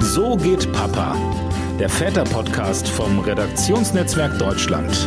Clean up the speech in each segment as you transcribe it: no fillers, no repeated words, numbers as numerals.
So geht Papa, der Väter-Podcast vom Redaktionsnetzwerk Deutschland.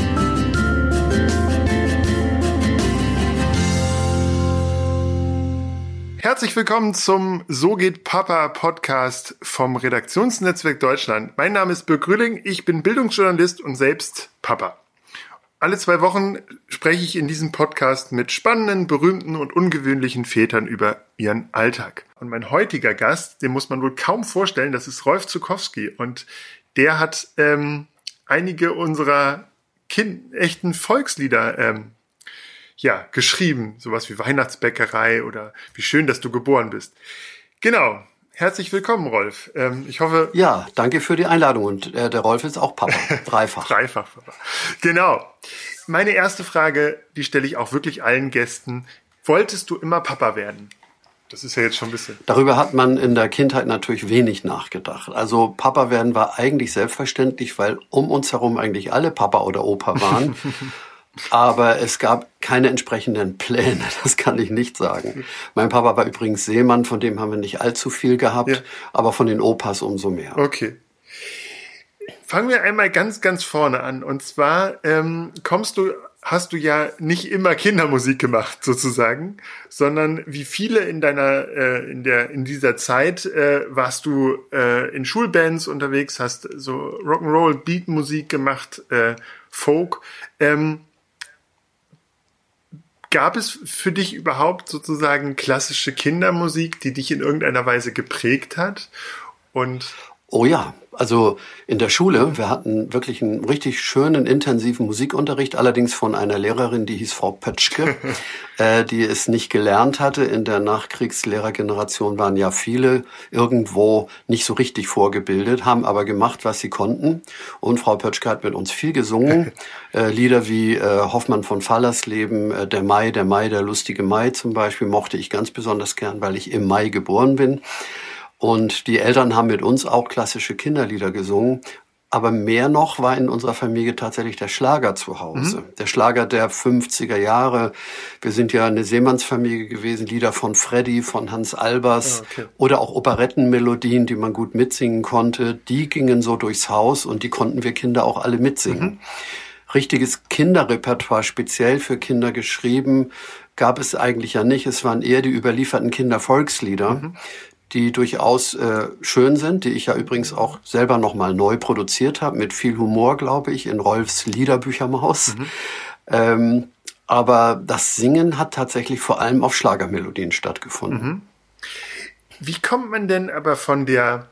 Herzlich willkommen zum So geht Papa Podcast vom Redaktionsnetzwerk Deutschland. Mein Name ist Birk Rühling, ich bin Bildungsjournalist und selbst Papa. Alle 2 Wochen spreche ich in diesem Podcast mit spannenden, berühmten und ungewöhnlichen Vätern über ihren Alltag. Und mein heutiger Gast, den muss man wohl kaum vorstellen, das ist Rolf Zuckowski. Und der hat einige unserer echten Volkslieder geschrieben. Sowas wie Weihnachtsbäckerei oder Wie schön, dass du geboren bist. Genau. Herzlich willkommen, Rolf. Ich hoffe... Ja, danke für die Einladung. Und der Rolf ist auch Papa. Dreifach. Dreifach Papa. Genau. Meine erste Frage, die stelle ich auch wirklich allen Gästen. Wolltest du immer Papa werden? Das ist ja jetzt schon ein bisschen... Darüber hat man in der Kindheit natürlich wenig nachgedacht. Also Papa werden war eigentlich selbstverständlich, weil um uns herum eigentlich alle Papa oder Opa waren. Aber es gab keine entsprechenden Pläne, das kann ich nicht sagen. Mein Papa war übrigens Seemann, von dem haben wir nicht allzu viel gehabt, aber von den Opas umso mehr. Okay. Fangen wir einmal ganz, ganz vorne an. Und zwar hast du ja nicht immer Kindermusik gemacht, sozusagen, sondern wie viele in dieser Zeit warst du in Schulbands unterwegs, hast so Rock'n'Roll, Beatmusik gemacht, Folk. Gab es für dich überhaupt sozusagen klassische Kindermusik, die dich in irgendeiner Weise geprägt hat? Oh ja, also in der Schule, wir hatten wirklich einen richtig schönen, intensiven Musikunterricht, allerdings von einer Lehrerin, die hieß Frau Pötschke, die es nicht gelernt hatte. In der Nachkriegslehrergeneration waren ja viele irgendwo nicht so richtig vorgebildet, haben aber gemacht, was sie konnten. Und Frau Pötschke hat mit uns viel gesungen. Lieder wie Hoffmann von Fallersleben, Der Mai, der lustige Mai zum Beispiel, mochte ich ganz besonders gern, weil ich im Mai geboren bin. Und die Eltern haben mit uns auch klassische Kinderlieder gesungen. Aber mehr noch war in unserer Familie tatsächlich der Schlager zu Hause. Mhm. Der Schlager der 50er Jahre. Wir sind ja eine Seemannsfamilie gewesen. Lieder von Freddy, von Hans Albers oder auch Operettenmelodien, die man gut mitsingen konnte. Die gingen so durchs Haus und die konnten wir Kinder auch alle mitsingen. Mhm. Richtiges Kinderrepertoire, speziell für Kinder geschrieben, gab es eigentlich ja nicht. Es waren eher die überlieferten Kindervolkslieder, die durchaus schön sind, die ich ja übrigens auch selber nochmal neu produziert habe, mit viel Humor, glaube ich, in Rolfs Liederbüchermaus. Mhm. Aber das Singen hat tatsächlich vor allem auf Schlagermelodien stattgefunden. Mhm. Wie kommt man denn aber von der,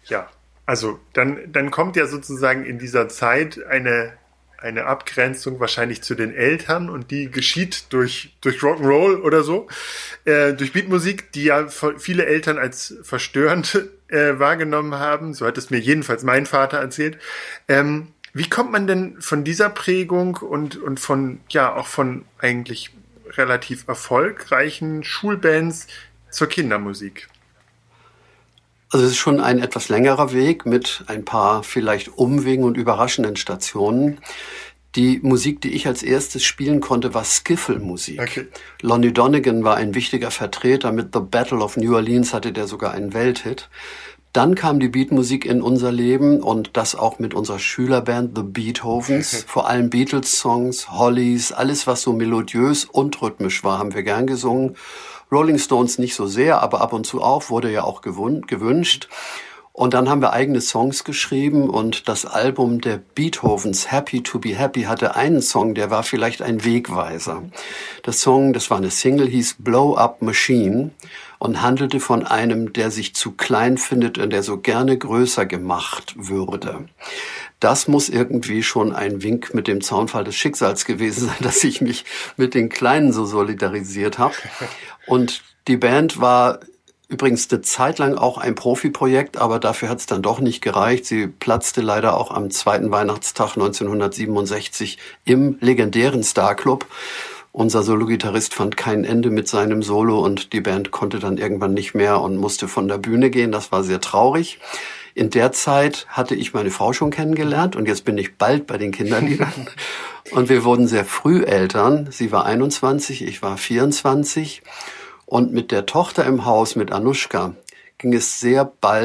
dann kommt ja sozusagen in dieser Zeit eine Abgrenzung wahrscheinlich zu den Eltern und die geschieht durch Rock'n'Roll oder so, durch Beatmusik, die ja viele Eltern als verstörend wahrgenommen haben. So hat es mir jedenfalls mein Vater erzählt. Wie kommt man denn von dieser Prägung und von eigentlich relativ erfolgreichen Schulbands zur Kindermusik? Also es ist schon ein etwas längerer Weg mit ein paar vielleicht Umwegen und überraschenden Stationen. Die Musik, die ich als erstes spielen konnte, war Skiffle-Musik. Okay. Lonnie Donegan war ein wichtiger Vertreter. Mit The Battle of New Orleans hatte der sogar einen Welthit. Dann kam die Beatmusik in unser Leben und das auch mit unserer Schülerband The Beethovens. Vor allem Beatles-Songs, Hollies, alles was so melodiös und rhythmisch war, haben wir gern gesungen. Rolling Stones nicht so sehr, aber ab und zu auch, wurde ja auch gewünscht. Und dann haben wir eigene Songs geschrieben und das Album der Beethovens, Happy to be Happy, hatte einen Song, der war vielleicht ein Wegweiser. Das war eine Single, hieß Blow Up Machine und handelte von einem, der sich zu klein findet und der so gerne größer gemacht würde. Das muss irgendwie schon ein Wink mit dem Zaunpfahl des Schicksals gewesen sein, dass ich mich mit den Kleinen so solidarisiert habe. Und die Band war übrigens eine Zeit lang auch ein Profiprojekt, aber dafür hat es dann doch nicht gereicht. Sie platzte leider auch am 2. Weihnachtstag 1967 im legendären Star Club. Unser Solo-Gitarrist fand kein Ende mit seinem Solo und die Band konnte dann irgendwann nicht mehr und musste von der Bühne gehen. Das war sehr traurig. In der Zeit hatte ich meine Frau schon kennengelernt und jetzt bin ich bald bei den Kinderliedern. Und wir wurden sehr früh Eltern. Sie war 21, ich war 24. Und mit der Tochter im Haus, mit Anushka, ging es sehr bald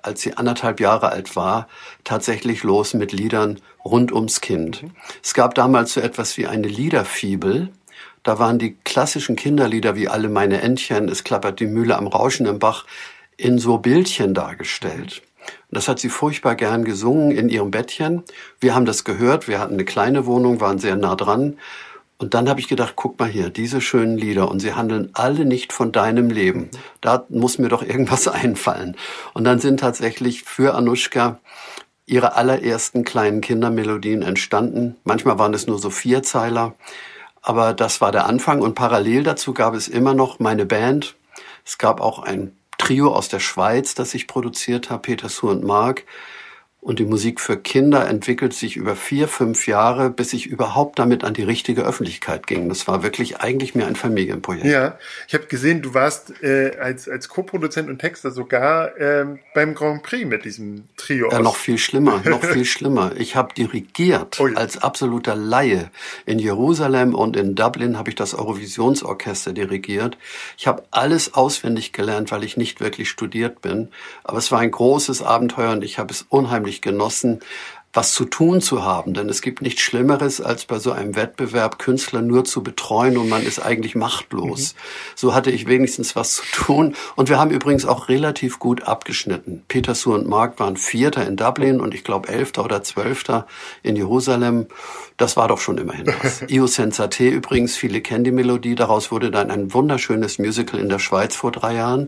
als sie 1,5 Jahre alt war, tatsächlich los mit Liedern rund ums Kind. Es gab damals so etwas wie eine Liederfibel. Da waren die klassischen Kinderlieder wie Alle meine Entchen, Es klappert die Mühle am rauschenden Bach in so Bildchen dargestellt. Und das hat sie furchtbar gern gesungen in ihrem Bettchen. Wir haben das gehört, wir hatten eine kleine Wohnung, waren sehr nah dran. Und dann habe ich gedacht, guck mal hier, diese schönen Lieder und sie handeln alle nicht von deinem Leben. Da muss mir doch irgendwas einfallen. Und dann sind tatsächlich für Anuschka ihre allerersten kleinen Kindermelodien entstanden. Manchmal waren es nur so 4-Zeiler. Aber das war der Anfang und parallel dazu gab es immer noch meine Band. Es gab auch ein Trio aus der Schweiz, das ich produziert habe, Peter Suhr und Mark. Und die Musik für Kinder entwickelt sich über 4-5 Jahre, bis ich überhaupt damit an die richtige Öffentlichkeit ging. Das war wirklich eigentlich mehr ein Familienprojekt. Ja, ich habe gesehen, du warst als Co-Produzent und Texter sogar beim Grand Prix mit diesem Trio. Ja, noch viel schlimmer, noch viel schlimmer. Ich habe dirigiert als absoluter Laie. In Jerusalem und in Dublin habe ich das Eurovisionsorchester dirigiert. Ich habe alles auswendig gelernt, weil ich nicht wirklich studiert bin. Aber es war ein großes Abenteuer und ich habe es unheimlich genossen, was zu tun zu haben. Denn es gibt nichts Schlimmeres, als bei so einem Wettbewerb Künstler nur zu betreuen und man ist eigentlich machtlos. So hatte ich wenigstens was zu tun. Und wir haben übrigens auch relativ gut abgeschnitten. Peter Suhr und Mark waren 4. in Dublin und ich glaube 11. oder 12. in Jerusalem. Das war doch schon immerhin was. Io Senza Te übrigens, viele kennen die Melodie. Daraus wurde dann ein wunderschönes Musical in der Schweiz vor 3 Jahren.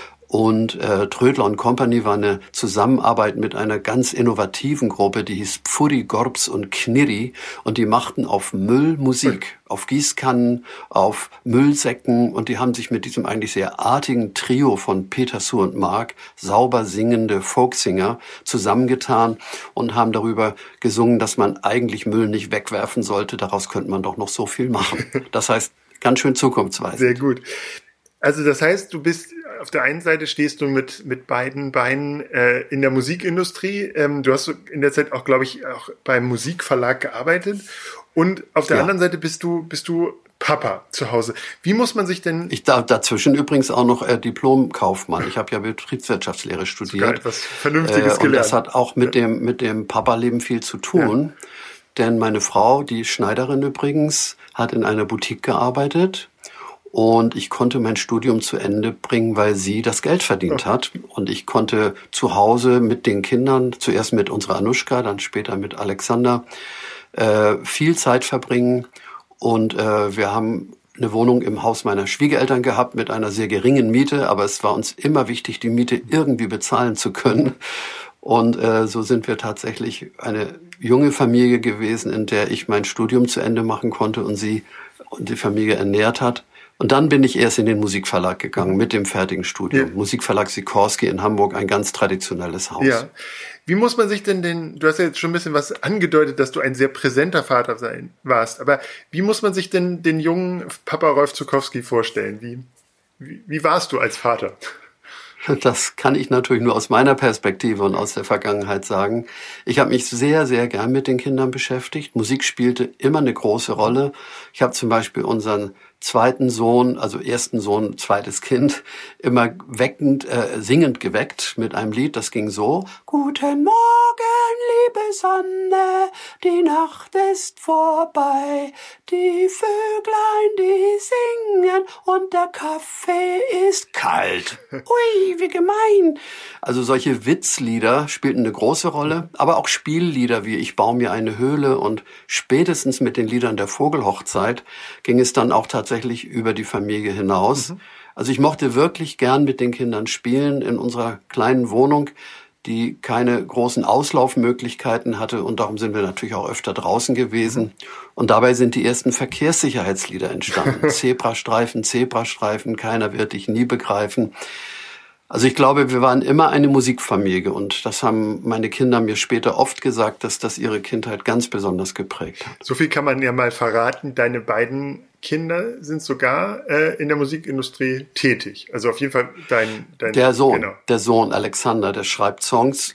Und Trödler & Company war eine Zusammenarbeit mit einer ganz innovativen Gruppe, die hieß Pfuri, Gorbs und Knirri. Und die machten auf Müll Musik, auf Gießkannen, auf Müllsäcken. Und die haben sich mit diesem eigentlich sehr artigen Trio von Peter Suhr und Mark, sauber singende Folksinger, zusammengetan und haben darüber gesungen, dass man eigentlich Müll nicht wegwerfen sollte. Daraus könnte man doch noch so viel machen. Das heißt, ganz schön zukunftsweisend. Sehr gut. Also das heißt, du bist auf der einen Seite stehst du mit beiden Beinen in der Musikindustrie. Du hast in der Zeit auch, glaube ich, auch beim Musikverlag gearbeitet. Und auf der anderen Seite bist du Papa zu Hause. Wie muss man sich denn... Ich darf dazwischen übrigens auch noch Diplom-Kaufmann. Ich habe ja Betriebswirtschaftslehre studiert. Sogar etwas Vernünftiges gelernt. Und das hat auch mit dem Papa-Leben viel zu tun. Ja. Denn meine Frau, die Schneiderin übrigens, hat in einer Boutique gearbeitet. Und ich konnte mein Studium zu Ende bringen, weil sie das Geld verdient hat. Und ich konnte zu Hause mit den Kindern, zuerst mit unserer Anuschka, dann später mit Alexander, viel Zeit verbringen. Und wir haben eine Wohnung im Haus meiner Schwiegereltern gehabt mit einer sehr geringen Miete. Aber es war uns immer wichtig, die Miete irgendwie bezahlen zu können. Und so sind wir tatsächlich eine junge Familie gewesen, in der ich mein Studium zu Ende machen konnte und sie und die Familie ernährt hat. Und dann bin ich erst in den Musikverlag gegangen mit dem fertigen Studium. Ja. Musikverlag Sikorski in Hamburg, ein ganz traditionelles Haus. Ja. Wie muss man sich denn du hast ja jetzt schon ein bisschen was angedeutet, dass du ein sehr präsenter Vater warst, aber wie muss man sich denn den jungen Papa Rolf Zuckowski vorstellen? Wie warst du als Vater? Das kann ich natürlich nur aus meiner Perspektive und aus der Vergangenheit sagen. Ich habe mich sehr, sehr gern mit den Kindern beschäftigt. Musik spielte immer eine große Rolle. Ich habe zum Beispiel unseren zweiten Sohn, also ersten Sohn, zweites Kind, immer singend geweckt mit einem Lied, das ging so: Guten Morgen, liebe Sonne, die Nacht ist vorbei, die Vöglein, die singen und der Kaffee ist kalt. Ui, wie gemein. Also solche Witzlieder spielten eine große Rolle, aber auch Spiellieder wie Ich baue mir eine Höhle, und spätestens mit den Liedern der Vogelhochzeit ging es dann auch tatsächlich über die Familie hinaus. Also ich mochte wirklich gern mit den Kindern spielen in unserer kleinen Wohnung, die keine großen Auslaufmöglichkeiten hatte, und darum sind wir natürlich auch öfter draußen gewesen. Und dabei sind die ersten Verkehrssicherheitslieder entstanden. Zebrastreifen, Zebrastreifen, keiner wird dich nie begreifen. Also ich glaube, wir waren immer eine Musikfamilie, und das haben meine Kinder mir später oft gesagt, dass das ihre Kindheit ganz besonders geprägt hat. So viel kann man ja mal verraten. Deine beiden Kinder sind sogar in der Musikindustrie tätig. Also auf jeden Fall dein der Sohn, genau. Der Sohn Alexander, der schreibt Songs. Genau.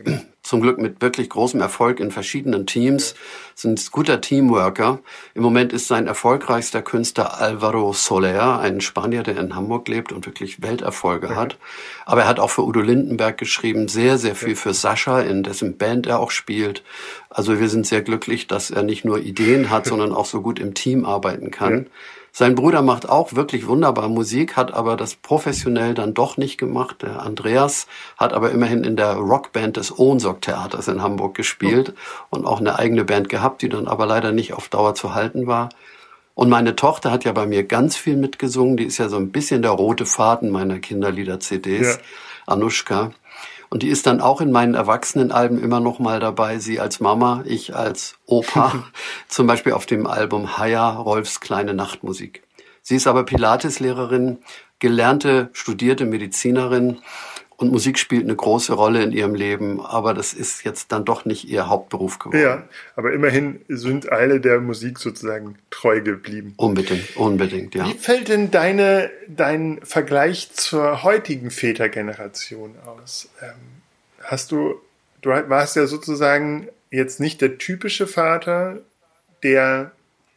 zum Glück mit wirklich großem Erfolg in verschiedenen Teams, sind ein guter Teamworker. Im Moment ist sein erfolgreichster Künstler Alvaro Soler, ein Spanier, der in Hamburg lebt und wirklich Welterfolge hat. Aber er hat auch für Udo Lindenberg geschrieben, sehr, sehr viel für Sascha, in dessen Band er auch spielt. Also wir sind sehr glücklich, dass er nicht nur Ideen hat, sondern auch so gut im Team arbeiten kann. Sein Bruder macht auch wirklich wunderbar Musik, hat aber das professionell dann doch nicht gemacht. Der Andreas hat aber immerhin in der Rockband des Ohnsorg-Theaters in Hamburg gespielt und auch eine eigene Band gehabt, die dann aber leider nicht auf Dauer zu halten war. Und meine Tochter hat ja bei mir ganz viel mitgesungen. Die ist ja so ein bisschen der rote Faden meiner Kinderlieder-CDs, Anushka. Und die ist dann auch in meinen Erwachsenenalben immer noch mal dabei. Sie als Mama, ich als Opa. Zum Beispiel auf dem Album Haya, Rolfs kleine Nachtmusik. Sie ist aber Pilateslehrerin, gelernte, studierte Medizinerin. Und Musik spielt eine große Rolle in ihrem Leben. Aber das ist jetzt dann doch nicht ihr Hauptberuf geworden. Ja, aber immerhin sind alle der Musik sozusagen treu geblieben. Unbedingt, ja. Wie fällt denn dein Vergleich zur heutigen Vätergeneration aus? Du warst ja sozusagen jetzt nicht der typische Vater der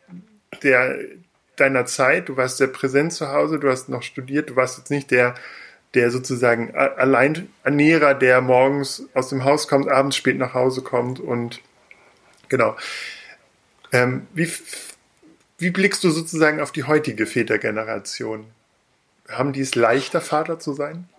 deiner Zeit. Du warst sehr präsent zu Hause, du hast noch studiert, du warst jetzt nicht der sozusagen Alleinernährer, der morgens aus dem Haus kommt, abends spät nach Hause kommt und genau. Wie blickst du sozusagen auf die heutige Vätergeneration? Haben die es leichter, Vater zu sein?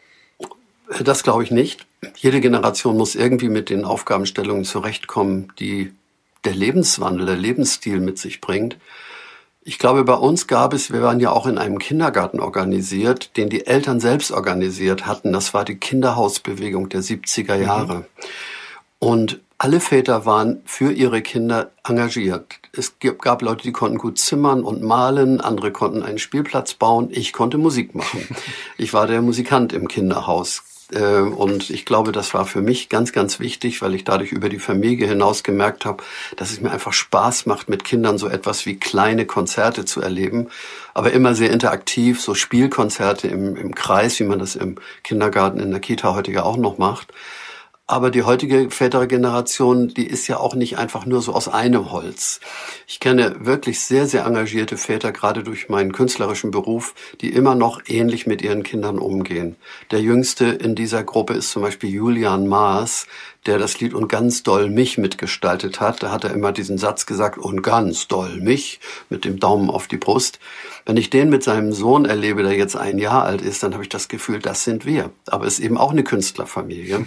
Das glaube ich nicht. Jede Generation muss irgendwie mit den Aufgabenstellungen zurechtkommen, die der Lebenswandel, der Lebensstil mit sich bringt. Ich glaube, bei uns wir waren ja auch in einem Kindergarten organisiert, den die Eltern selbst organisiert hatten. Das war die Kinderhausbewegung der 70er Jahre. Und alle Väter waren für ihre Kinder engagiert. Es gab Leute, die konnten gut zimmern und malen, andere konnten einen Spielplatz bauen. Ich konnte Musik machen. Ich war der Musikant im Kinderhaus. Und ich glaube, das war für mich ganz, ganz wichtig, weil ich dadurch über die Familie hinaus gemerkt habe, dass es mir einfach Spaß macht, mit Kindern so etwas wie kleine Konzerte zu erleben, aber immer sehr interaktiv, so Spielkonzerte im Kreis, wie man das im Kindergarten, in der Kita heute ja auch noch macht. Aber die heutige Vätergeneration, die ist ja auch nicht einfach nur so aus einem Holz. Ich kenne wirklich sehr, sehr engagierte Väter, gerade durch meinen künstlerischen Beruf, die immer noch ähnlich mit ihren Kindern umgehen. Der jüngste in dieser Gruppe ist zum Beispiel Julian Maas, der das Lied Und ganz doll mich mitgestaltet hat. Da hat er immer diesen Satz gesagt, und ganz doll mich, mit dem Daumen auf die Brust. Wenn ich den mit seinem Sohn erlebe, der jetzt 1 Jahr alt ist, dann habe ich das Gefühl, das sind wir. Aber es ist eben auch eine Künstlerfamilie.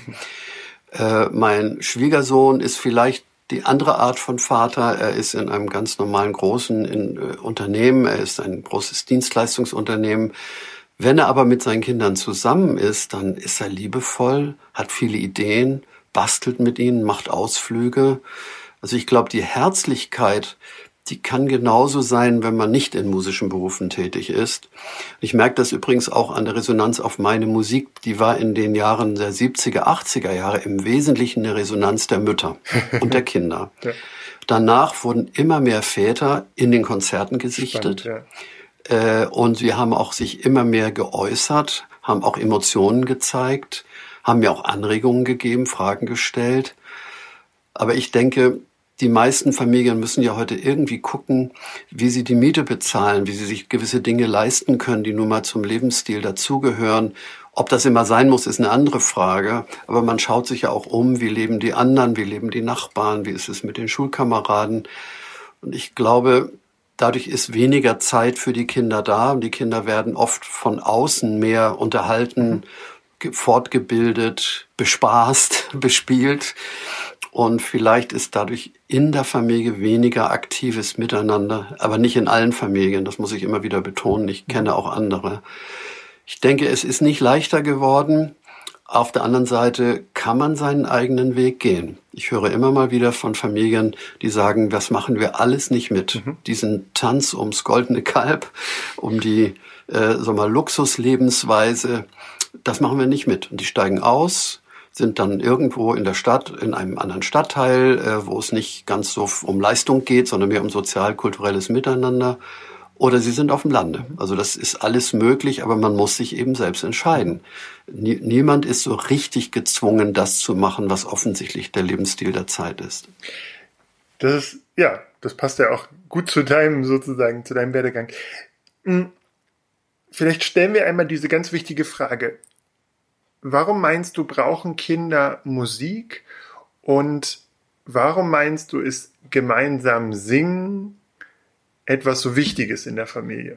Mein Schwiegersohn ist vielleicht die andere Art von Vater. Er ist in einem ganz normalen großen Unternehmen. Er ist ein großes Dienstleistungsunternehmen. Wenn er aber mit seinen Kindern zusammen ist, dann ist er liebevoll, hat viele Ideen, bastelt mit ihnen, macht Ausflüge. Also ich glaube, die Herzlichkeit, die kann genauso sein, wenn man nicht in musischen Berufen tätig ist. Ich merke das übrigens auch an der Resonanz auf meine Musik. Die war in den Jahren der 70er, 80er Jahre im Wesentlichen eine Resonanz der Mütter und der Kinder. Ja. Danach wurden immer mehr Väter in den Konzerten gesichtet. Spannend, ja. Und sie haben auch sich immer mehr geäußert, haben auch Emotionen gezeigt, haben mir auch Anregungen gegeben, Fragen gestellt. Aber ich denke, die meisten Familien müssen ja heute irgendwie gucken, wie sie die Miete bezahlen, wie sie sich gewisse Dinge leisten können, die nun mal zum Lebensstil dazugehören. Ob das immer sein muss, ist eine andere Frage. Aber man schaut sich ja auch um, wie leben die anderen, wie leben die Nachbarn, wie ist es mit den Schulkameraden. Und ich glaube, dadurch ist weniger Zeit für die Kinder da. Und die Kinder werden oft von außen mehr unterhalten, fortgebildet, bespaßt, bespielt. Und vielleicht ist dadurch in der Familie weniger aktives Miteinander, aber nicht in allen Familien, das muss ich immer wieder betonen, ich kenne auch andere. Ich denke, es ist nicht leichter geworden. Auf der anderen Seite kann man seinen eigenen Weg gehen. Ich höre immer mal wieder von Familien, die sagen, das machen wir alles nicht mit. Diesen Tanz ums goldene Kalb, um die Luxuslebensweise, das machen wir nicht mit. Und die steigen aus, sind dann irgendwo in der Stadt, in einem anderen Stadtteil, wo es nicht ganz so um Leistung geht, sondern mehr um sozial-kulturelles Miteinander oder sie sind auf dem Lande. Also das ist alles möglich, aber man muss sich eben selbst entscheiden. Niemand ist so richtig gezwungen, das zu machen, was offensichtlich der Lebensstil der Zeit ist. Das passt ja auch gut zu deinem Werdegang. Vielleicht stellen wir einmal diese ganz wichtige Frage. Warum meinst du, brauchen Kinder Musik? Und warum meinst du, ist gemeinsam Singen etwas so Wichtiges in der Familie?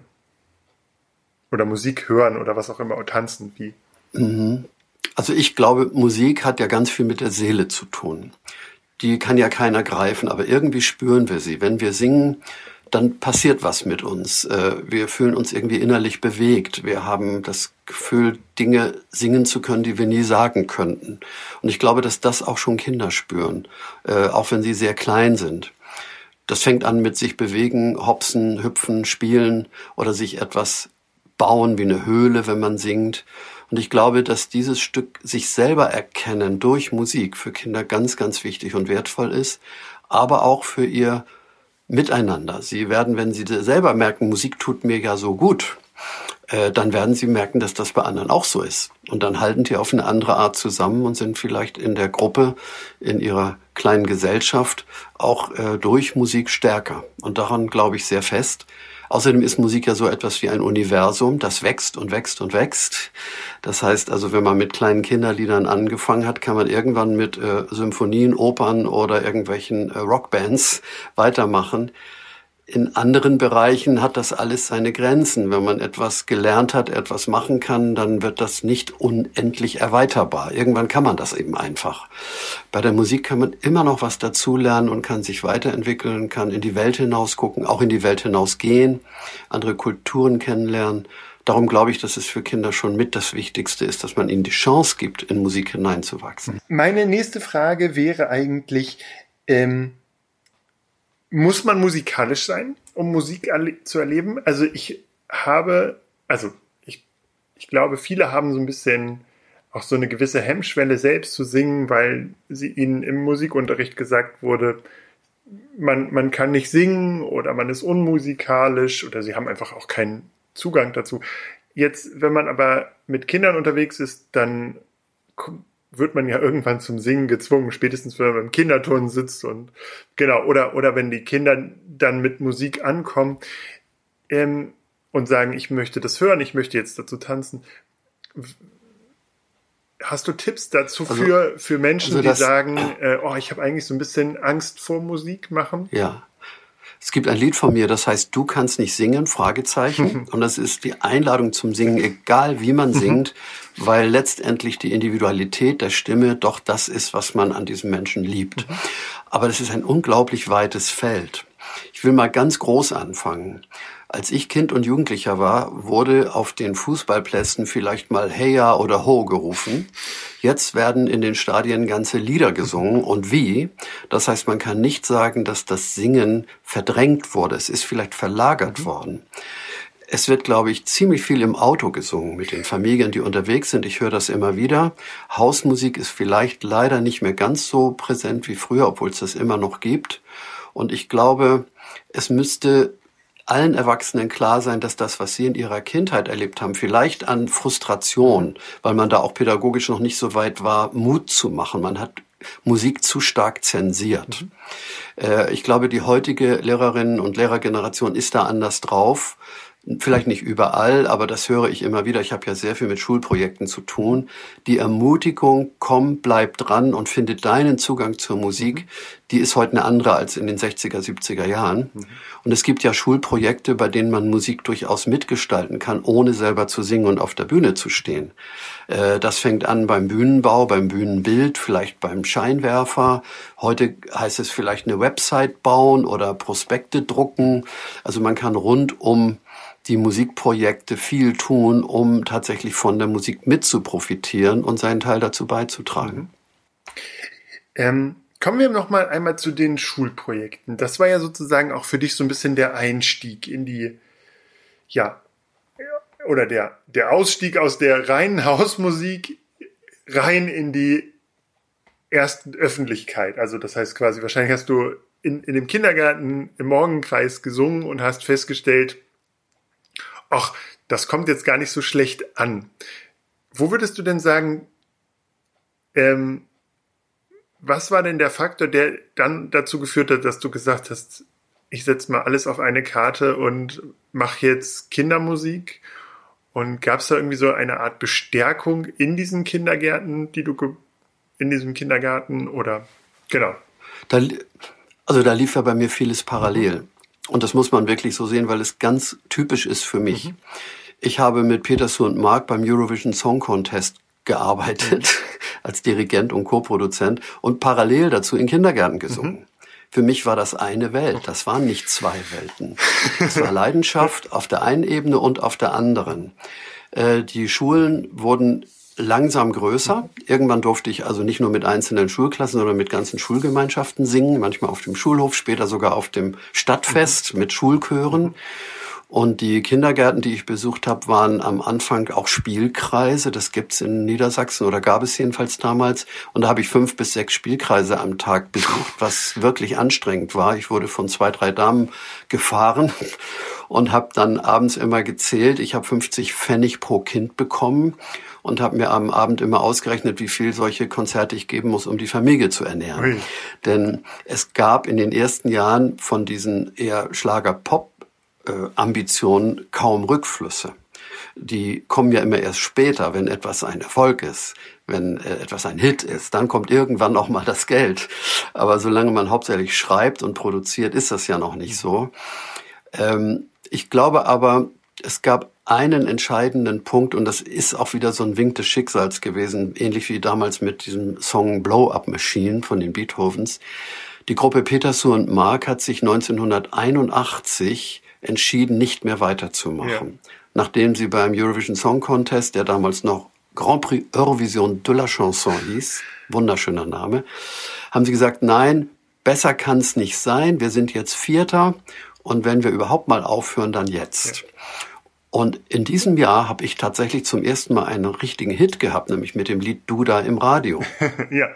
Oder Musik hören oder was auch immer, oder tanzen, wie? Also ich glaube, Musik hat ja ganz viel mit der Seele zu tun. Die kann ja keiner greifen, aber irgendwie spüren wir sie. Wenn wir singen, dann passiert was mit uns. Wir fühlen uns irgendwie innerlich bewegt. Wir haben das Gefühl, Dinge singen zu können, die wir nie sagen könnten. Und ich glaube, dass das auch schon Kinder spüren, auch wenn sie sehr klein sind. Das fängt an mit sich bewegen, hopsen, hüpfen, spielen oder sich etwas bauen wie eine Höhle, wenn man singt. Und ich glaube, dass dieses Stück sich selber erkennen durch Musik für Kinder ganz, ganz wichtig und wertvoll ist, aber auch für ihr Miteinander. Sie werden, wenn sie selber merken, Musik tut mir ja so gut, dann werden sie merken, dass das bei anderen auch so ist. Und dann halten die auf eine andere Art zusammen und sind vielleicht in der Gruppe, in ihrer kleinen Gesellschaft auch durch Musik stärker. Und daran glaube ich sehr fest. Außerdem ist Musik ja so etwas wie ein Universum, das wächst und wächst und wächst. Das heißt also, wenn man mit kleinen Kinderliedern angefangen hat, kann man irgendwann mit Symphonien, Opern oder irgendwelchen Rockbands weitermachen. In anderen Bereichen hat das alles seine Grenzen. Wenn man etwas gelernt hat, etwas machen kann, dann wird das nicht unendlich erweiterbar. Irgendwann kann man das eben einfach. Bei der Musik kann man immer noch was dazulernen und kann sich weiterentwickeln, kann in die Welt hinaus gucken, auch in die Welt hinausgehen, andere Kulturen kennenlernen. Darum glaube ich, dass es für Kinder schon mit das Wichtigste ist, dass man ihnen die Chance gibt, in Musik hineinzuwachsen. Meine nächste Frage wäre eigentlich, muss man musikalisch sein, um Musik zu erleben? Also ich glaube, viele haben so ein bisschen auch so eine gewisse Hemmschwelle, selbst zu singen, weil ihnen im Musikunterricht gesagt wurde, man kann nicht singen oder man ist unmusikalisch oder sie haben einfach auch keinen Zugang dazu. Jetzt, wenn man aber mit Kindern unterwegs ist, dann wird man ja irgendwann zum Singen gezwungen, spätestens wenn man beim Kinderturnen sitzt und genau, oder wenn die Kinder dann mit Musik ankommen und sagen, ich möchte das hören, ich möchte jetzt dazu tanzen. Hast du Tipps dazu für Menschen, die sagen, ich habe eigentlich so ein bisschen Angst vor Musik machen? Ja. Es gibt ein Lied von mir, das heißt, du kannst nicht singen, Fragezeichen. Und das ist die Einladung zum Singen, egal wie man singt, weil letztendlich die Individualität der Stimme doch das ist, was man an diesem Menschen liebt. Aber das ist ein unglaublich weites Feld. Ich will mal ganz groß anfangen. Als ich Kind und Jugendlicher war, wurde auf den Fußballplätzen vielleicht mal Heya oder Ho gerufen. Jetzt werden in den Stadien ganze Lieder gesungen. Und wie? Das heißt, man kann nicht sagen, dass das Singen verdrängt wurde. Es ist vielleicht verlagert worden. Es wird, glaube ich, ziemlich viel im Auto gesungen mit den Familien, die unterwegs sind. Ich höre das immer wieder. Hausmusik ist vielleicht leider nicht mehr ganz so präsent wie früher, obwohl es das immer noch gibt. Und ich glaube, es müsste allen Erwachsenen klar sein, dass das, was sie in ihrer Kindheit erlebt haben, vielleicht an Frustration, weil man da auch pädagogisch noch nicht so weit war, Mut zu machen. Man hat Musik zu stark zensiert. Ich glaube, die heutige Lehrerinnen- und Lehrergeneration ist da anders drauf. Vielleicht nicht überall, aber das höre ich immer wieder. Ich habe ja sehr viel mit Schulprojekten zu tun. Die Ermutigung, komm, bleib dran und finde deinen Zugang zur Musik, die ist heute eine andere als in den 60er, 70er Jahren. Und es gibt ja Schulprojekte, bei denen man Musik durchaus mitgestalten kann, ohne selber zu singen und auf der Bühne zu stehen. Das fängt an beim Bühnenbau, beim Bühnenbild, vielleicht beim Scheinwerfer. Heute heißt es vielleicht eine Website bauen oder Prospekte drucken. Also man kann rund um die Musikprojekte viel tun, um tatsächlich von der Musik mit zu profitieren und seinen Teil dazu beizutragen. Kommen wir noch mal einmal zu den Schulprojekten. Das war ja sozusagen auch für dich so ein bisschen der Einstieg in die, oder der Ausstieg aus der reinen Hausmusik rein in die ersten Öffentlichkeit. Also das heißt quasi, wahrscheinlich hast du in dem Kindergarten im Morgenkreis gesungen und hast festgestellt, ach, das kommt jetzt gar nicht so schlecht an. Wo würdest du denn sagen, was war denn der Faktor, der dann dazu geführt hat, dass du gesagt hast, ich setze mal alles auf eine Karte und mache jetzt Kindermusik? Und gab es da irgendwie so eine Art Bestärkung in diesen Kindergärten, in diesem Kindergarten oder genau? Da lief ja bei mir vieles parallel. Und das muss man wirklich so sehen, weil es ganz typisch ist für mich. Ich habe mit Peterson und Mark beim Eurovision Song Contest gearbeitet, als Dirigent und Co-Produzent und parallel dazu in Kindergärten gesungen. Für mich war das eine Welt, das waren nicht zwei Welten. Es war Leidenschaft auf der einen Ebene und auf der anderen. Die Schulen wurden langsam größer. Irgendwann durfte ich also nicht nur mit einzelnen Schulklassen, sondern mit ganzen Schulgemeinschaften singen, manchmal auf dem Schulhof, später sogar auf dem Stadtfest mit Schulchören. Und die Kindergärten, die ich besucht habe, waren am Anfang auch Spielkreise. Das gibt's in Niedersachsen oder gab es jedenfalls damals. Und da habe ich 5 bis 6 Spielkreise am Tag besucht, was wirklich anstrengend war. Ich wurde von 2, 3 Damen gefahren und habe dann abends immer gezählt. Ich habe 50 Pfennig pro Kind bekommen und habe mir am Abend immer ausgerechnet, wie viel solche Konzerte ich geben muss, um die Familie zu ernähren. Ui. Denn es gab in den ersten Jahren von diesen eher Schlager-Pop Ambitionen kaum Rückflüsse. Die kommen ja immer erst später, wenn etwas ein Erfolg ist, wenn etwas ein Hit ist. Dann kommt irgendwann auch mal das Geld. Aber solange man hauptsächlich schreibt und produziert, ist das ja noch nicht so. Ich glaube aber, es gab einen entscheidenden Punkt, und das ist auch wieder so ein Wink des Schicksals gewesen, ähnlich wie damals mit diesem Song Blow Up Machine von den Beethovens. Die Gruppe Peterson und Mark hat sich 1981 entschieden, nicht mehr weiterzumachen. Ja. Nachdem sie beim Eurovision Song Contest, der damals noch Grand Prix Eurovision de la Chanson hieß, wunderschöner Name, haben sie gesagt, nein, besser kann es nicht sein, wir sind jetzt Vierter und wenn wir überhaupt mal aufhören, dann jetzt. Ja. Und in diesem Jahr habe ich tatsächlich zum ersten Mal einen richtigen Hit gehabt, nämlich mit dem Lied Duda im Radio. Ja.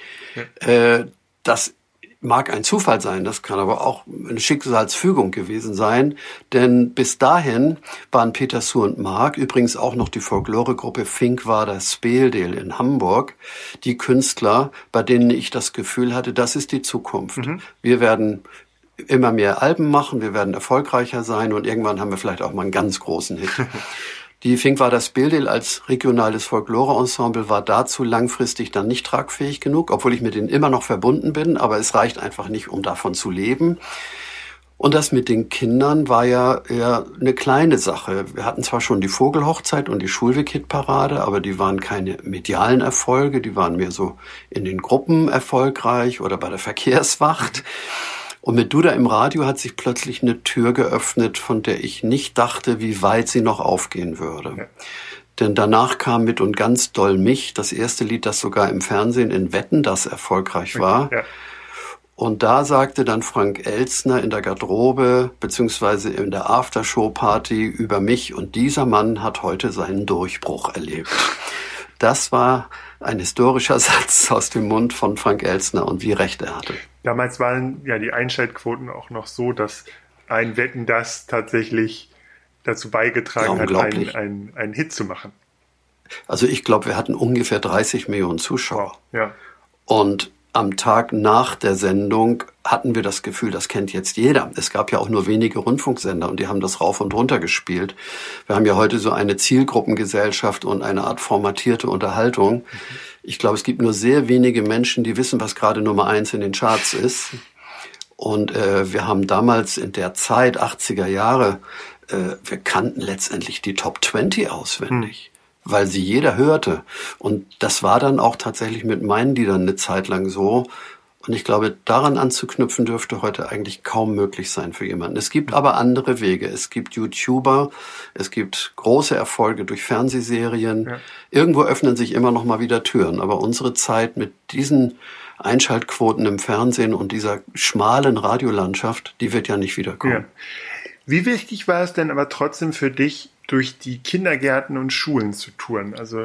Ja. Das mag ein Zufall sein, das kann aber auch eine Schicksalsfügung gewesen sein, denn bis dahin waren Peterson und Mark, übrigens auch noch die Folkloregruppe Finkwarder Speeldeel in Hamburg, die Künstler, bei denen ich das Gefühl hatte, das ist die Zukunft. Wir werden immer mehr Alben machen, wir werden erfolgreicher sein und irgendwann haben wir vielleicht auch mal einen ganz großen Hit. Die Finkwarder Speeldeel als regionales Folklore-Ensemble war dazu langfristig dann nicht tragfähig genug, obwohl ich mit denen immer noch verbunden bin, aber es reicht einfach nicht, um davon zu leben. Und das mit den Kindern war ja eher eine kleine Sache. Wir hatten zwar schon die Vogelhochzeit und die Schulweg-Hit-Parade, aber die waren keine medialen Erfolge, die waren mehr so in den Gruppen erfolgreich oder bei der Verkehrswacht. Und mit Duda im Radio hat sich plötzlich eine Tür geöffnet, von der ich nicht dachte, wie weit sie noch aufgehen würde. Ja. Denn danach kam mit und ganz doll mich, das erste Lied, das sogar im Fernsehen in Wetten, das erfolgreich war. Ja. Und da sagte dann Frank Elstner in der Garderobe beziehungsweise in der Aftershow-Party über mich, und dieser Mann hat heute seinen Durchbruch erlebt. Das war ein historischer Satz aus dem Mund von Frank Elstner und wie recht er hatte. Damals waren ja die Einschaltquoten auch noch so, dass ein Wetten, das tatsächlich dazu beigetragen hat, einen Hit zu machen. Also ich glaube, wir hatten ungefähr 30 Millionen Zuschauer. Wow. Ja. Und am Tag nach der Sendung hatten wir das Gefühl, das kennt jetzt jeder. Es gab ja auch nur wenige Rundfunksender und die haben das rauf und runter gespielt. Wir haben ja heute so eine Zielgruppengesellschaft und eine Art formatierte Unterhaltung. Ich glaube, es gibt nur sehr wenige Menschen, die wissen, was gerade Nummer 1 in den Charts ist. Und wir haben damals in der Zeit, 80er Jahre, wir kannten letztendlich die Top 20 auswendig. Weil sie jeder hörte. Und das war dann auch tatsächlich mit meinen Liedern eine Zeit lang so. Und ich glaube, daran anzuknüpfen dürfte heute eigentlich kaum möglich sein für jemanden. Es gibt aber andere Wege. Es gibt YouTuber, es gibt große Erfolge durch Fernsehserien. Ja. Irgendwo öffnen sich immer noch mal wieder Türen. Aber unsere Zeit mit diesen Einschaltquoten im Fernsehen und dieser schmalen Radiolandschaft, die wird ja nicht wiederkommen. Ja. Wie wichtig war es denn aber trotzdem für dich, durch die Kindergärten und Schulen zu touren? Also,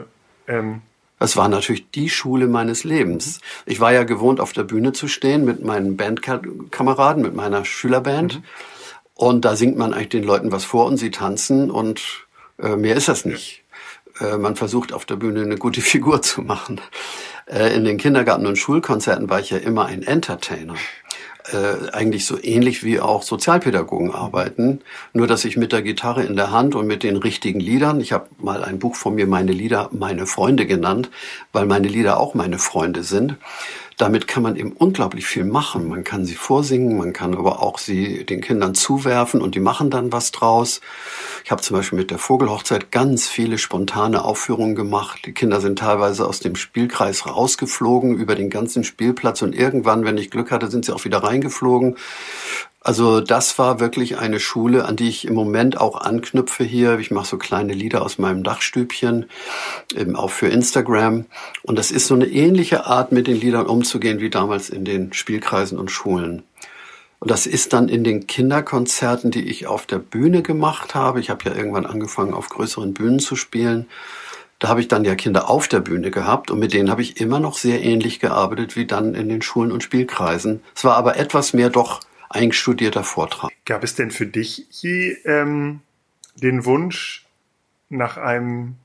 das war natürlich die Schule meines Lebens. Ich war ja gewohnt, auf der Bühne zu stehen mit meinen Bandkameraden, mit meiner Schülerband. Und da singt man eigentlich den Leuten was vor und sie tanzen und mehr ist das nicht. Man versucht auf der Bühne eine gute Figur zu machen. In den Kindergarten- und Schulkonzerten war ich ja immer ein Entertainer. Eigentlich so ähnlich wie auch Sozialpädagogen arbeiten, nur dass ich mit der Gitarre in der Hand und mit den richtigen Liedern, ich habe mal ein Buch von mir, meine Lieder, meine Freunde genannt, weil meine Lieder auch meine Freunde sind. Damit kann man eben unglaublich viel machen. Man kann sie vorsingen, man kann aber auch sie den Kindern zuwerfen und die machen dann was draus. Ich habe zum Beispiel mit der Vogelhochzeit ganz viele spontane Aufführungen gemacht. Die Kinder sind teilweise aus dem Spielkreis rausgeflogen über den ganzen Spielplatz und irgendwann, wenn ich Glück hatte, sind sie auch wieder reingeflogen. Also das war wirklich eine Schule, an die ich im Moment auch anknüpfe hier. Ich mache so kleine Lieder aus meinem Dachstübchen, eben auch für Instagram. Und das ist so eine ähnliche Art, mit den Liedern umzugehen, wie damals in den Spielkreisen und Schulen. Und das ist dann in den Kinderkonzerten, die ich auf der Bühne gemacht habe. Ich habe ja irgendwann angefangen, auf größeren Bühnen zu spielen. Da habe ich dann ja Kinder auf der Bühne gehabt und mit denen habe ich immer noch sehr ähnlich gearbeitet wie dann in den Schulen und Spielkreisen. Es war aber etwas mehr doch eingestudierter Vortrag. Gab es denn für dich je den Wunsch nach einem,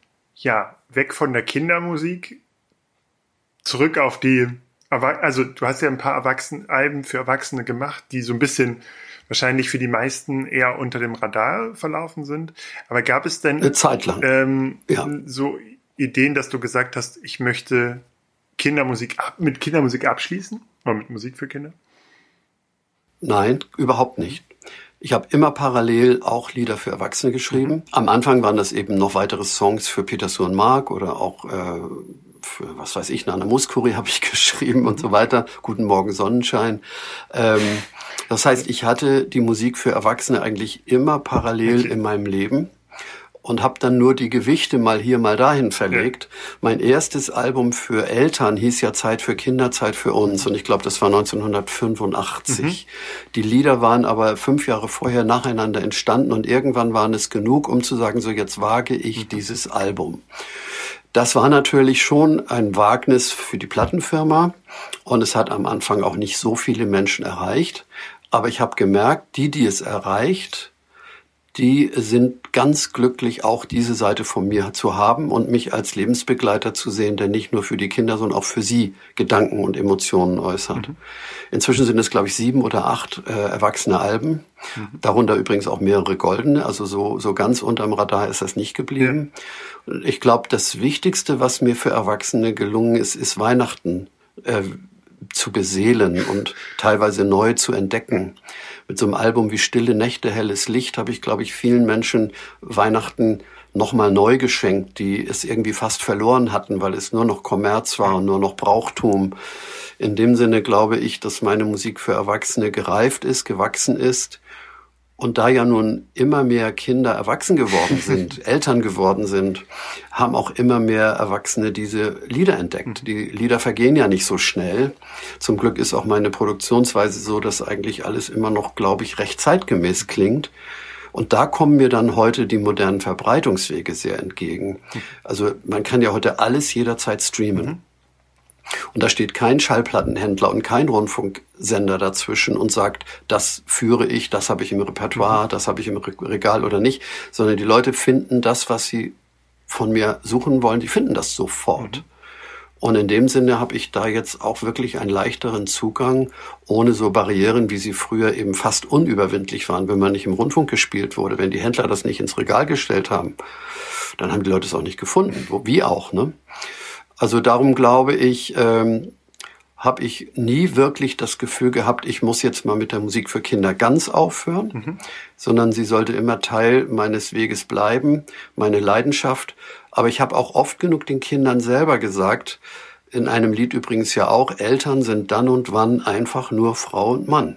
weg von der Kindermusik, zurück auf die, also du hast ja ein paar Alben für Erwachsene gemacht, die so ein bisschen wahrscheinlich für die meisten eher unter dem Radar verlaufen sind. Aber gab es denn eine Zeit lang so Ideen, dass du gesagt hast, ich möchte mit Kindermusik abschließen? Oder mit Musik für Kinder? Nein, überhaupt nicht. Ich habe immer parallel auch Lieder für Erwachsene geschrieben. Am Anfang waren das eben noch weitere Songs für Peter Sur und Mark oder auch für, was weiß ich, Nana Mouskouri habe ich geschrieben und so weiter. Guten Morgen Sonnenschein. Das heißt, ich hatte die Musik für Erwachsene eigentlich immer parallel in meinem Leben und habe dann nur die Gewichte mal hier, mal dahin verlegt. Ja. Mein erstes Album für Eltern hieß ja Zeit für Kinder, Zeit für uns. Und ich glaube, das war 1985. Die Lieder waren aber 5 Jahre vorher nacheinander entstanden und irgendwann waren es genug, um zu sagen, so jetzt wage ich dieses Album. Das war natürlich schon ein Wagnis für die Plattenfirma und es hat am Anfang auch nicht so viele Menschen erreicht. Aber ich habe gemerkt, die es erreicht, die sind ganz glücklich, auch diese Seite von mir zu haben und mich als Lebensbegleiter zu sehen, der nicht nur für die Kinder, sondern auch für sie Gedanken und Emotionen äußert. Inzwischen sind es, glaube ich, 7 oder 8 erwachsene Alben, darunter übrigens auch mehrere goldene, also so ganz unterm Radar ist das nicht geblieben. Ja. Ich glaube, das Wichtigste, was mir für Erwachsene gelungen ist, ist Weihnachten zu beseelen und teilweise neu zu entdecken. Mit so einem Album wie Stille Nächte, helles Licht habe ich, glaube ich, vielen Menschen Weihnachten nochmal neu geschenkt, die es irgendwie fast verloren hatten, weil es nur noch Kommerz war und nur noch Brauchtum. In dem Sinne glaube ich, dass meine Musik für Erwachsene gereift ist, gewachsen ist. Und da ja nun immer mehr Kinder erwachsen geworden sind, Eltern geworden sind, haben auch immer mehr Erwachsene diese Lieder entdeckt. Die Lieder vergehen ja nicht so schnell. Zum Glück ist auch meine Produktionsweise so, dass eigentlich alles immer noch, glaube ich, recht zeitgemäß klingt. Und da kommen mir dann heute die modernen Verbreitungswege sehr entgegen. Also man kann ja heute alles jederzeit streamen. Und da steht kein Schallplattenhändler und kein Rundfunksender dazwischen und sagt, das führe ich, das habe ich im Repertoire, das habe ich im Regal oder nicht, sondern die Leute finden das, was sie von mir suchen wollen, die finden das sofort. Und in dem Sinne habe ich da jetzt auch wirklich einen leichteren Zugang, ohne so Barrieren, wie sie früher eben fast unüberwindlich waren, wenn man nicht im Rundfunk gespielt wurde. Wenn die Händler das nicht ins Regal gestellt haben, dann haben die Leute es auch nicht gefunden. Wie auch, ne? Also darum glaube ich, habe ich nie wirklich das Gefühl gehabt, ich muss jetzt mal mit der Musik für Kinder ganz aufhören, sondern sie sollte immer Teil meines Weges bleiben, meine Leidenschaft. Aber ich habe auch oft genug den Kindern selber gesagt, in einem Lied übrigens ja auch, Eltern sind dann und wann einfach nur Frau und Mann.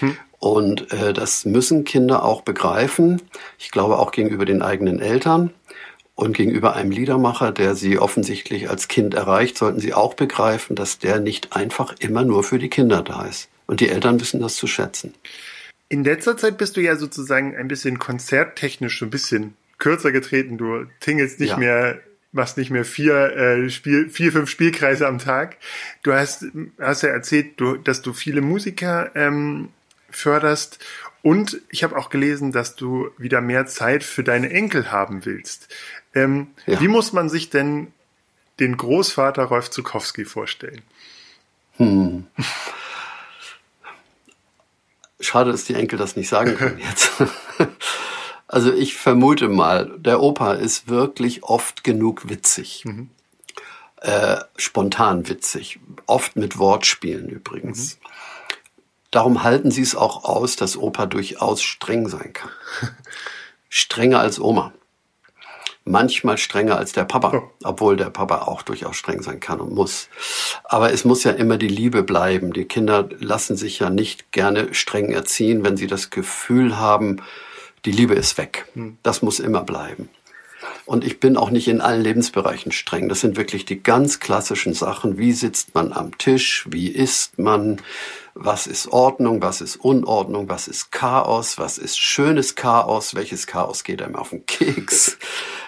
Und das müssen Kinder auch begreifen, ich glaube auch gegenüber den eigenen Eltern. Und gegenüber einem Liedermacher, der sie offensichtlich als Kind erreicht, sollten sie auch begreifen, dass der nicht einfach immer nur für die Kinder da ist. Und die Eltern wissen das zu schätzen. In letzter Zeit bist du ja sozusagen ein bisschen konzerttechnisch so ein bisschen kürzer getreten. Du tingelst nicht mehr, machst nicht mehr 4, 5 Spielkreise am Tag. Du hast ja erzählt, dass du viele Musiker förderst Und ich habe auch gelesen, dass du wieder mehr Zeit für deine Enkel haben willst. Wie muss man sich denn den Großvater Rolf Zuckowski vorstellen? Schade, dass die Enkel das nicht sagen können jetzt. Also ich vermute mal, der Opa ist wirklich oft genug witzig. Spontan witzig. Oft mit Wortspielen übrigens. Darum halten sie es auch aus, dass Opa durchaus streng sein kann. Strenger als Oma. Manchmal strenger als der Papa, obwohl der Papa auch durchaus streng sein kann und muss. Aber es muss ja immer die Liebe bleiben. Die Kinder lassen sich ja nicht gerne streng erziehen, wenn sie das Gefühl haben, die Liebe ist weg. Das muss immer bleiben. Und ich bin auch nicht in allen Lebensbereichen streng. Das sind wirklich die ganz klassischen Sachen. Wie sitzt man am Tisch? Wie isst man? Was ist Ordnung? Was ist Unordnung? Was ist Chaos? Was ist schönes Chaos? Welches Chaos geht einem auf den Keks?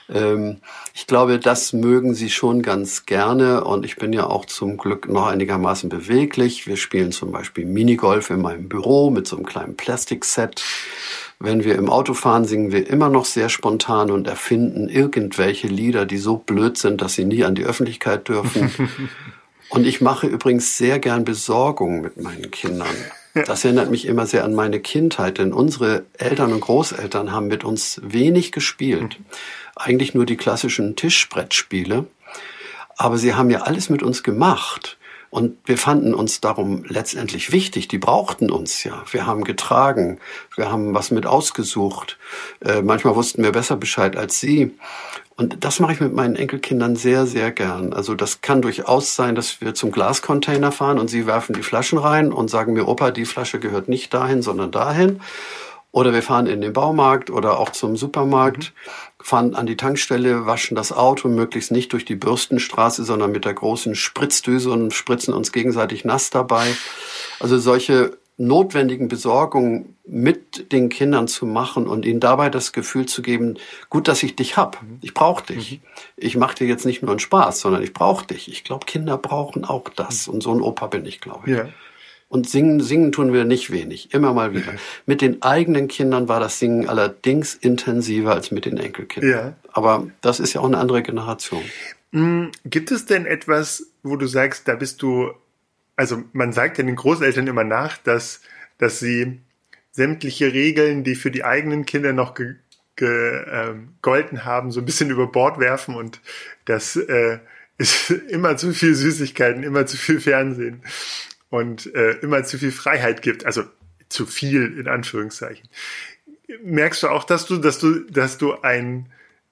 Ich glaube, das mögen sie schon ganz gerne. Und ich bin ja auch zum Glück noch einigermaßen beweglich. Wir spielen zum Beispiel Minigolf in meinem Büro mit so einem kleinen Plastikset. Wenn wir im Auto fahren, singen wir immer noch sehr spontan und erfinden irgendwelche Lieder, die so blöd sind, dass sie nie an die Öffentlichkeit dürfen. Und ich mache übrigens sehr gern Besorgung mit meinen Kindern. Das erinnert mich immer sehr an meine Kindheit, denn unsere Eltern und Großeltern haben mit uns wenig gespielt. Eigentlich nur die klassischen Tischbrettspiele. Aber sie haben ja alles mit uns gemacht. Und wir fanden uns darum letztendlich wichtig. Die brauchten uns ja. Wir haben getragen, wir haben was mit ausgesucht. Manchmal wussten wir besser Bescheid als sie. Und das mache ich mit meinen Enkelkindern sehr, sehr gern. Also das kann durchaus sein, dass wir zum Glascontainer fahren und sie werfen die Flaschen rein und sagen mir, Opa, die Flasche gehört nicht dahin, sondern dahin. Oder wir fahren in den Baumarkt oder auch zum Supermarkt, fahren an die Tankstelle, waschen das Auto, möglichst nicht durch die Bürstenstraße, sondern mit der großen Spritzdüse und spritzen uns gegenseitig nass dabei. Also solche notwendigen Besorgungen mit den Kindern zu machen und ihnen dabei das Gefühl zu geben, gut, dass ich dich hab. Ich brauche dich. Ich mache dir jetzt nicht nur einen Spaß, sondern ich brauche dich. Ich glaube, Kinder brauchen auch das. Und so ein Opa bin ich, glaube ich. Ja. Und singen tun wir nicht wenig, immer mal wieder. Mit den eigenen Kindern war das Singen allerdings intensiver als mit den Enkelkindern. Ja. Aber das ist ja auch eine andere Generation. Gibt es denn etwas, wo du sagst, da bist du, also man sagt ja den Großeltern immer nach, dass sie sämtliche Regeln, die für die eigenen Kinder noch gegolten haben, so ein bisschen über Bord werfen und das ist immer zu viel Süßigkeiten, immer zu viel Fernsehen. Und immer zu viel Freiheit gibt, also zu viel in Anführungszeichen. Merkst du auch, dass du ein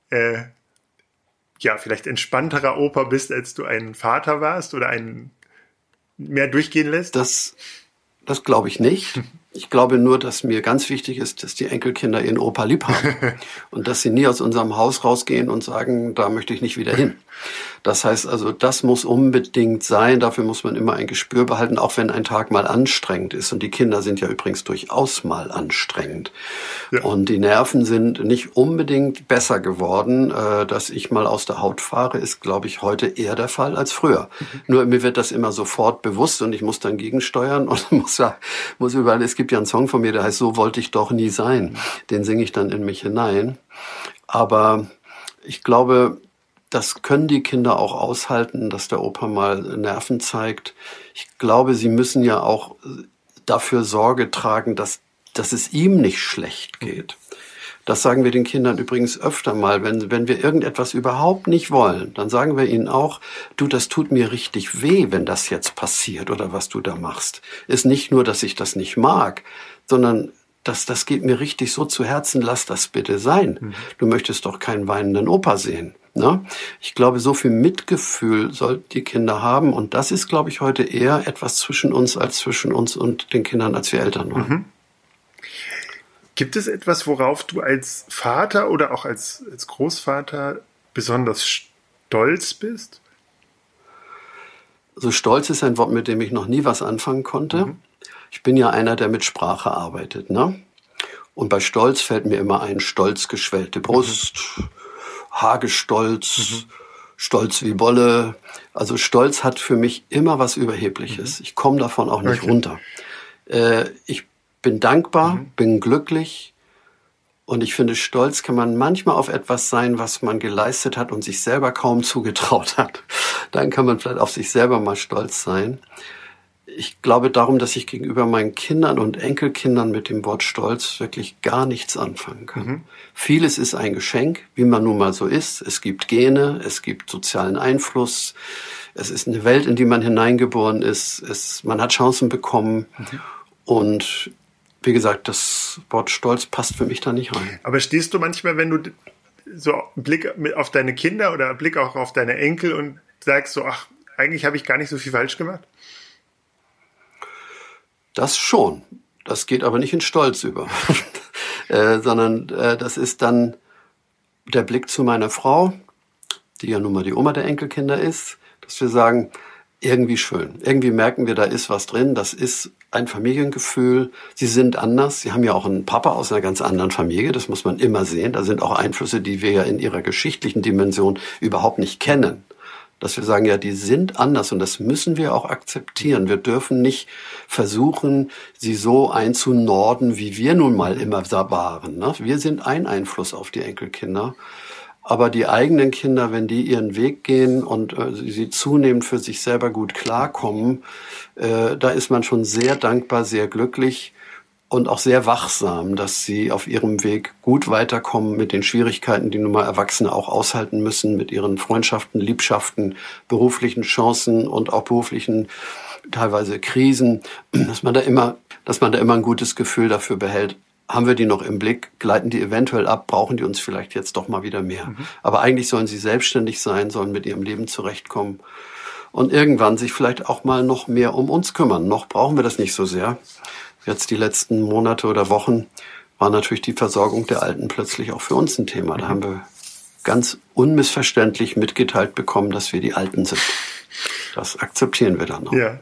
vielleicht entspannterer Opa bist, als du ein Vater warst oder einen mehr durchgehen lässt? Das glaube ich nicht. Ich glaube nur, dass mir ganz wichtig ist, dass die Enkelkinder ihren Opa lieb haben und dass sie nie aus unserem Haus rausgehen und sagen, da möchte ich nicht wieder hin. Das heißt also, das muss unbedingt sein. Dafür muss man immer ein Gespür behalten, auch wenn ein Tag mal anstrengend ist. Und die Kinder sind ja übrigens durchaus mal anstrengend. Ja. Und die Nerven sind nicht unbedingt besser geworden. Dass ich mal aus der Haut fahre, ist, glaube ich, heute eher der Fall als früher. Nur mir wird das immer sofort bewusst und ich muss dann gegensteuern und muss überall, es gibt ja einen Song von mir, der heißt So wollte ich doch nie sein. Den singe ich dann in mich hinein. Aber ich glaube, das können die Kinder auch aushalten, dass der Opa mal Nerven zeigt. Ich glaube, sie müssen ja auch dafür Sorge tragen, dass es ihm nicht schlecht geht. Das sagen wir den Kindern übrigens öfter mal. Wenn wir irgendetwas überhaupt nicht wollen, dann sagen wir ihnen auch, du, das tut mir richtig weh, wenn das jetzt passiert oder was du da machst. Ist nicht nur, dass ich das nicht mag, sondern das geht mir richtig so zu Herzen, lass das bitte sein. Du möchtest doch keinen weinenden Opa sehen. Ne? Ich glaube, so viel Mitgefühl sollten die Kinder haben. Und das ist, glaube ich, heute eher etwas zwischen uns als zwischen uns und den Kindern, als wir Eltern waren. Gibt es etwas, worauf du als Vater oder auch als Großvater besonders stolz bist? Also stolz ist ein Wort, mit dem ich noch nie was anfangen konnte. Ich bin ja einer, der mit Sprache arbeitet, ne? Und bei Stolz fällt mir immer ein, stolz geschwellte Brust, Hagestolz, Stolz wie Bolle. Also Stolz hat für mich immer was Überhebliches. Ich komme davon auch nicht runter. Ich bin dankbar, bin glücklich. Und ich finde, stolz kann man manchmal auf etwas sein, was man geleistet hat und sich selber kaum zugetraut hat. Dann kann man vielleicht auf sich selber mal stolz sein. Ich glaube darum, dass ich gegenüber meinen Kindern und Enkelkindern mit dem Wort Stolz wirklich gar nichts anfangen kann. Vieles ist ein Geschenk, wie man nun mal so ist. Es gibt Gene, es gibt sozialen Einfluss. Es ist eine Welt, in die man hineingeboren ist. Man hat Chancen bekommen. Und wie gesagt, das Wort Stolz passt für mich da nicht rein. Aber stehst du manchmal, wenn du so einen Blick auf deine Kinder oder einen Blick auch auf deine Enkel und sagst so, ach, eigentlich habe ich gar nicht so viel falsch gemacht? Das schon. Das geht aber nicht in Stolz über. Sondern das ist dann der Blick zu meiner Frau, die ja nun mal die Oma der Enkelkinder ist, dass wir sagen, irgendwie schön. Irgendwie merken wir, da ist was drin. Das ist ein Familiengefühl. Sie sind anders. Sie haben ja auch einen Papa aus einer ganz anderen Familie. Das muss man immer sehen. Da sind auch Einflüsse, die wir ja in ihrer geschichtlichen Dimension überhaupt nicht kennen. Dass wir sagen, ja, die sind anders und das müssen wir auch akzeptieren. Wir dürfen nicht versuchen, sie so einzunorden, wie wir nun mal immer waren. Ne? Wir sind ein Einfluss auf die Enkelkinder. Aber die eigenen Kinder, wenn die ihren Weg gehen und sie zunehmend für sich selber gut klarkommen, da ist man schon sehr dankbar, sehr glücklich und auch sehr wachsam, dass sie auf ihrem Weg gut weiterkommen mit den Schwierigkeiten, die nun mal Erwachsene auch aushalten müssen, mit ihren Freundschaften, Liebschaften, beruflichen Chancen und auch beruflichen teilweise Krisen, dass man da immer ein gutes Gefühl dafür behält. Haben wir die noch im Blick? Gleiten die eventuell ab? Brauchen die uns vielleicht jetzt doch mal wieder mehr? Aber eigentlich sollen sie selbstständig sein, sollen mit ihrem Leben zurechtkommen und irgendwann sich vielleicht auch mal noch mehr um uns kümmern. Noch brauchen wir das nicht so sehr. Jetzt die letzten Monate oder Wochen war natürlich die Versorgung der Alten plötzlich auch für uns ein Thema. Da haben wir ganz unmissverständlich mitgeteilt bekommen, dass wir die Alten sind. Das akzeptieren wir dann noch. Ja.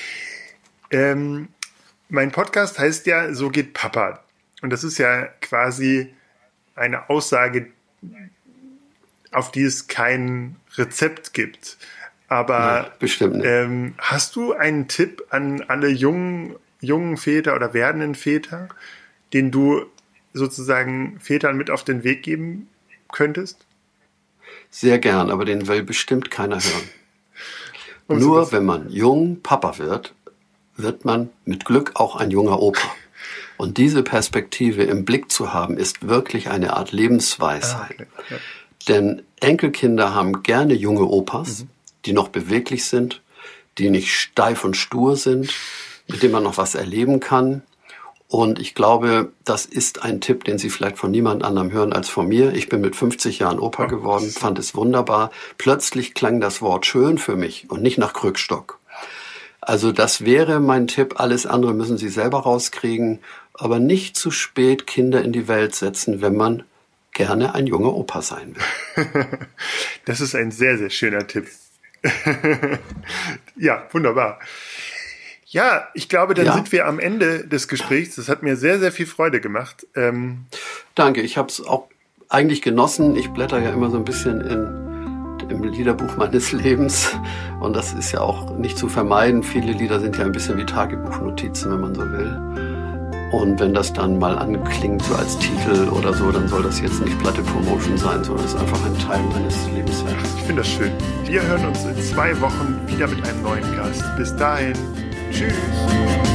Mein Podcast heißt ja, so geht Papa. Und das ist ja quasi eine Aussage, auf die es kein Rezept gibt. Aber ja, bestimmt nicht. Hast du einen Tipp an alle jungen Väter oder werdenden Väter, den du sozusagen Vätern mit auf den Weg geben könntest? Sehr gern, aber den will bestimmt keiner hören. Nur wenn man jung Papa wird, wird man mit Glück auch ein junger Opa. Und diese Perspektive im Blick zu haben, ist wirklich eine Art Lebensweisheit. Okay. Ja. Denn Enkelkinder haben gerne junge Opas, die noch beweglich sind, die nicht steif und stur sind, mit denen man noch was erleben kann. Und ich glaube, das ist ein Tipp, den Sie vielleicht von niemand anderem hören als von mir. Ich bin mit 50 Jahren Opa geworden, fand es wunderbar. Plötzlich klang das Wort schön für mich und nicht nach Krückstock. Also das wäre mein Tipp. Alles andere müssen Sie selber rauskriegen. Aber nicht zu spät Kinder in die Welt setzen, wenn man gerne ein junger Opa sein will. Das ist ein sehr, sehr schöner Tipp. Ja, wunderbar. Ja, ich glaube, dann sind wir am Ende des Gesprächs. Das hat mir sehr, sehr viel Freude gemacht. Danke, ich habe es auch eigentlich genossen. Ich blätter ja immer so ein bisschen im Liederbuch meines Lebens. Und das ist ja auch nicht zu vermeiden. Viele Lieder sind ja ein bisschen wie Tagebuchnotizen, wenn man so will. Und wenn das dann mal anklingt, so als Titel oder so, dann soll das jetzt nicht platte Promotion sein, sondern es ist einfach ein Teil meines Lebenswerks. Ich finde das schön. Wir hören uns in 2 Wochen wieder mit einem neuen Gast. Bis dahin. Tschüss.